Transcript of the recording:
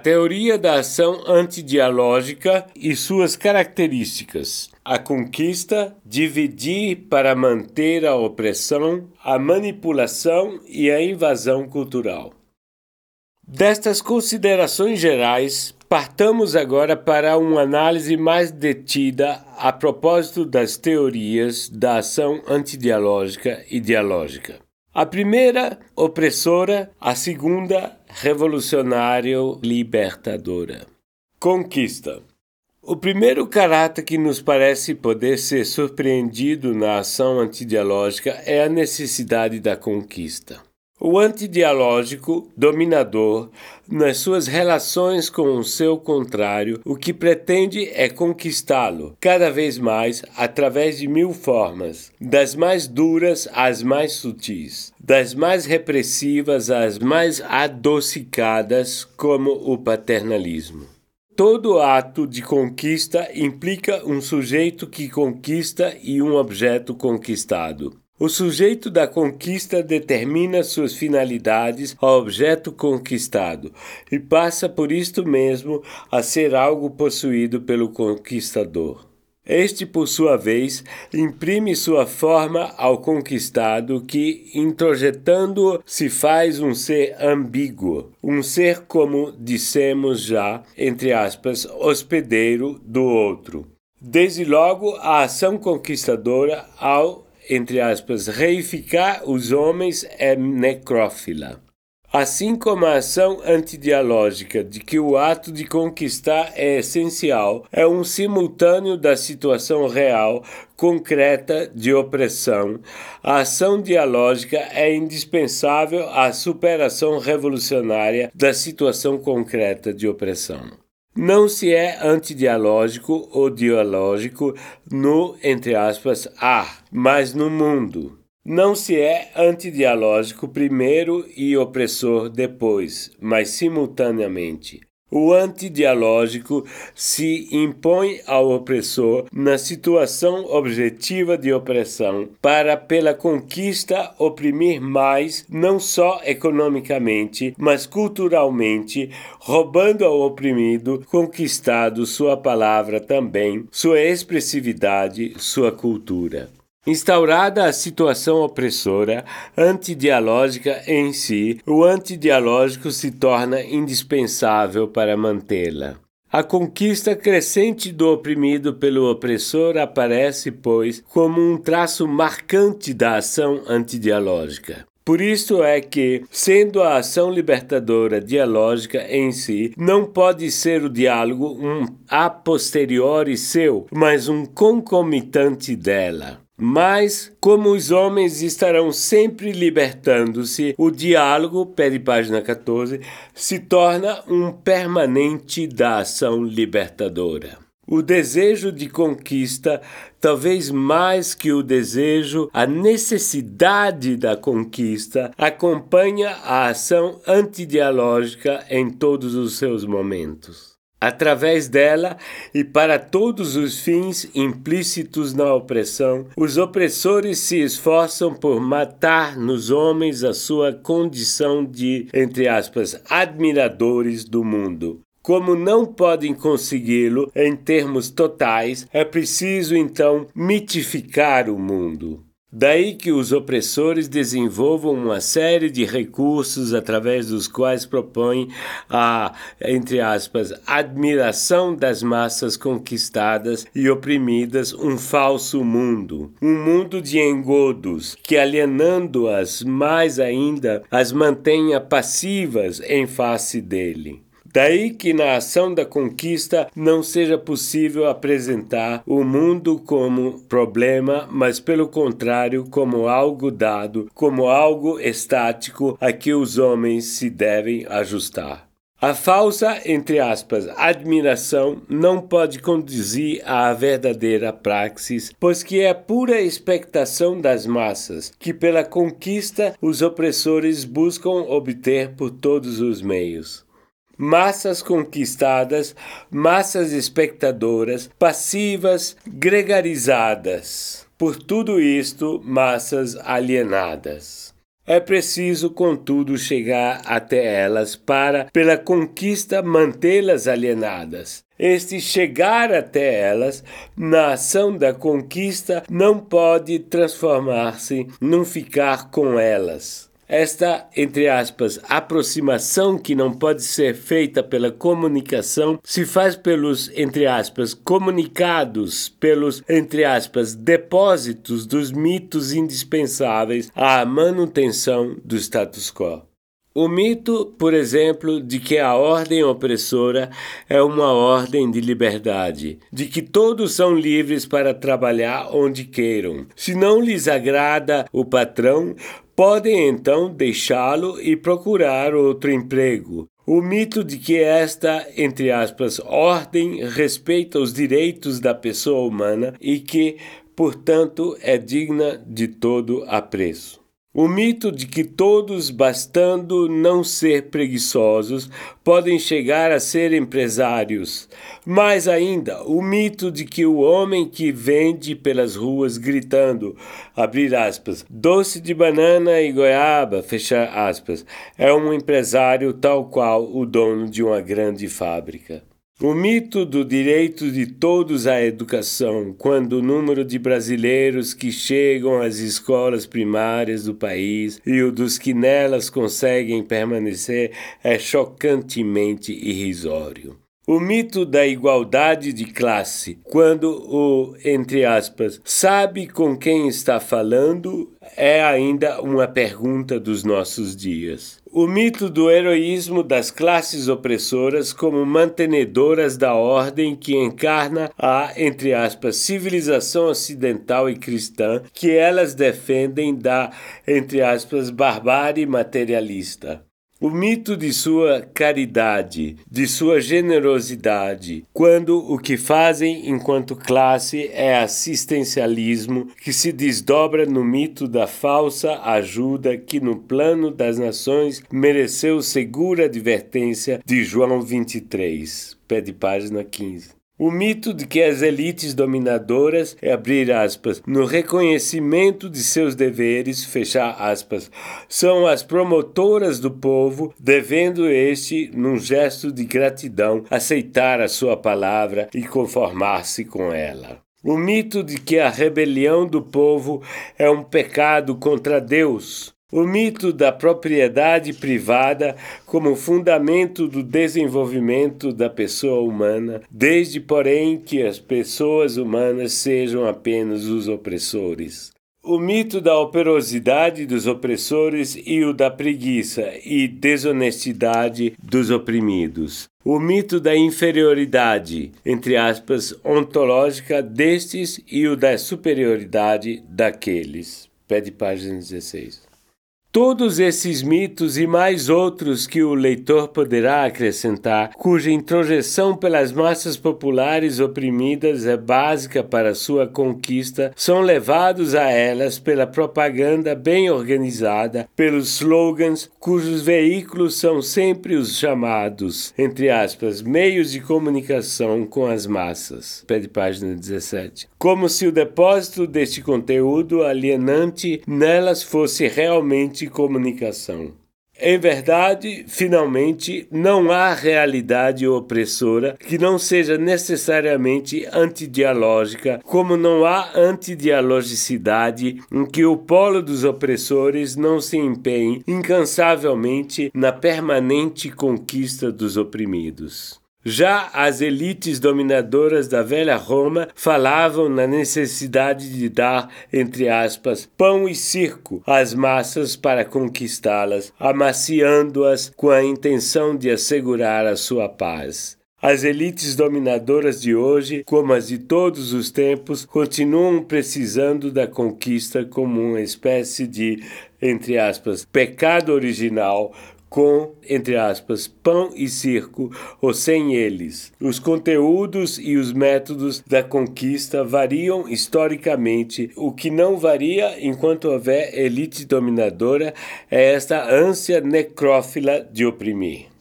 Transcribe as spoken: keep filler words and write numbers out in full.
teoria da ação antidialógica e suas características. A conquista, dividir para manter a opressão, a manipulação e a invasão cultural. Destas considerações gerais, partamos agora para uma análise mais detida a propósito das teorias da ação antidialógica e dialógica. A primeira, opressora, a segunda, revolucionário-libertadora. Conquista. O primeiro caráter que nos parece poder ser surpreendido na ação antidialógica é a necessidade da conquista. O antidialógico, dominador, nas suas relações com o seu contrário, o que pretende é conquistá-lo, cada vez mais, através de mil formas, das mais duras às mais sutis, das mais repressivas às mais adocicadas, como o paternalismo. Todo ato de conquista implica um sujeito que conquista e um objeto conquistado. O sujeito da conquista determina suas finalidades ao objeto conquistado e passa por isto mesmo a ser algo possuído pelo conquistador. Este, por sua vez, imprime sua forma ao conquistado que, introjetando-o, se faz um ser ambíguo, um ser, como dissemos já, entre aspas, hospedeiro do outro. Desde logo, a ação conquistadora, ao entre aspas, reificar os homens é necrófila. Assim como a ação antidialógica de que o ato de conquistar é essencial, é um simultâneo da situação real, concreta de opressão, a ação dialógica é indispensável à superação revolucionária da situação concreta de opressão. Não se é antidialógico ou dialógico no, entre aspas, ar, mas no mundo. Não se é antidialógico primeiro e opressor depois, mas simultaneamente. O antidialógico se impõe ao opressor na situação objetiva de opressão para, pela conquista, oprimir mais, não só economicamente, mas culturalmente, roubando ao oprimido, conquistado sua palavra também, sua expressividade, sua cultura. Instaurada a situação opressora, antidialógica em si, o antidialógico se torna indispensável para mantê-la. A conquista crescente do oprimido pelo opressor aparece, pois, como um traço marcante da ação antidialógica. Por isso é que, sendo a ação libertadora dialógica em si, não pode ser o diálogo um a posteriori seu, mas um concomitante dela. Mas, como os homens estarão sempre libertando-se, o diálogo, pede página catorze, se torna um permanente da ação libertadora. O desejo de conquista, talvez mais que o desejo, a necessidade da conquista, acompanha a ação antidialógica em todos os seus momentos. Através dela, e para todos os fins implícitos na opressão, os opressores se esforçam por matar nos homens a sua condição de, entre aspas, admiradores do mundo. Como não podem consegui-lo em termos totais, é preciso então mitificar o mundo. Daí que os opressores desenvolvam uma série de recursos através dos quais propõem a, entre aspas, admiração das massas conquistadas e oprimidas um falso mundo, um mundo de engodos, que alienando-as mais ainda, as mantenha passivas em face dele. Daí que na ação da conquista não seja possível apresentar o mundo como problema, mas pelo contrário como algo dado, como algo estático a que os homens se devem ajustar. A falsa, entre aspas, admiração não pode conduzir à verdadeira praxis, pois que é pura expectação das massas, que pela conquista os opressores buscam obter por todos os meios. Massas conquistadas, massas espectadoras, passivas, gregarizadas. Por tudo isto, massas alienadas. É preciso, contudo, chegar até elas para, pela conquista, mantê-las alienadas. Este chegar até elas, na ação da conquista, não pode transformar-se num ficar com elas. Esta, entre aspas, aproximação que não pode ser feita pela comunicação, se faz pelos, entre aspas, comunicados, pelos, entre aspas, depósitos dos mitos indispensáveis à manutenção do status quo. O mito, por exemplo, de que a ordem opressora é uma ordem de liberdade, de que todos são livres para trabalhar onde queiram. Se não lhes agrada o patrão, podem então deixá-lo e procurar outro emprego. O mito de que esta, entre aspas, ordem respeita os direitos da pessoa humana e que, portanto, é digna de todo apreço. O mito de que todos, bastando não ser preguiçosos, podem chegar a ser empresários. Mais ainda, o mito de que o homem que vende pelas ruas gritando, abrir aspas, doce de banana e goiaba, fechar aspas, é um empresário tal qual o dono de uma grande fábrica. O mito do direito de todos à educação, quando o número de brasileiros que chegam às escolas primárias do país e o dos que nelas conseguem permanecer é chocantemente irrisório. O mito da igualdade de classe, quando o, entre aspas, sabe com quem está falando, é ainda uma pergunta dos nossos dias. O mito do heroísmo das classes opressoras como mantenedoras da ordem que encarna a, entre aspas, civilização ocidental e cristã que elas defendem da, entre aspas, barbárie materialista. O mito de sua caridade, de sua generosidade, quando o que fazem enquanto classe é assistencialismo que se desdobra no mito da falsa ajuda que no plano das nações mereceu segura advertência de João vinte e três, pé de página quinze. O mito de que as elites dominadoras, abrir aspas, no reconhecimento de seus deveres, fechar aspas, são as promotoras do povo, devendo este, num gesto de gratidão, aceitar a sua palavra e conformar-se com ela. O mito de que a rebelião do povo é um pecado contra Deus. O mito da propriedade privada como fundamento do desenvolvimento da pessoa humana, desde, porém, que as pessoas humanas sejam apenas os opressores. O mito da operosidade dos opressores e o da preguiça e desonestidade dos oprimidos. O mito da inferioridade, entre aspas, ontológica destes e o da superioridade daqueles. Pé de página dezesseis. Todos esses mitos e mais outros que o leitor poderá acrescentar, cuja introjeção pelas massas populares oprimidas é básica para sua conquista, são levados a elas pela propaganda bem organizada, pelos slogans cujos veículos são sempre os chamados, entre aspas, meios de comunicação com as massas. Pé de página dezessete. Como se o depósito deste conteúdo alienante nelas fosse realmente comunicação. Em verdade, finalmente, não há realidade opressora que não seja necessariamente antidialógica, como não há antidialogicidade em que o polo dos opressores não se empenhe incansavelmente na permanente conquista dos oprimidos. Já as elites dominadoras da velha Roma falavam na necessidade de dar, entre aspas, pão e circo às massas para conquistá-las, amaciando-as com a intenção de assegurar a sua paz. As elites dominadoras de hoje, como as de todos os tempos, continuam precisando da conquista como uma espécie de, entre aspas, pecado original, com, entre aspas, pão e circo, ou sem eles. Os conteúdos e os métodos da conquista variam historicamente. O que não varia enquanto houver elite dominadora é esta ânsia necrófila de oprimir.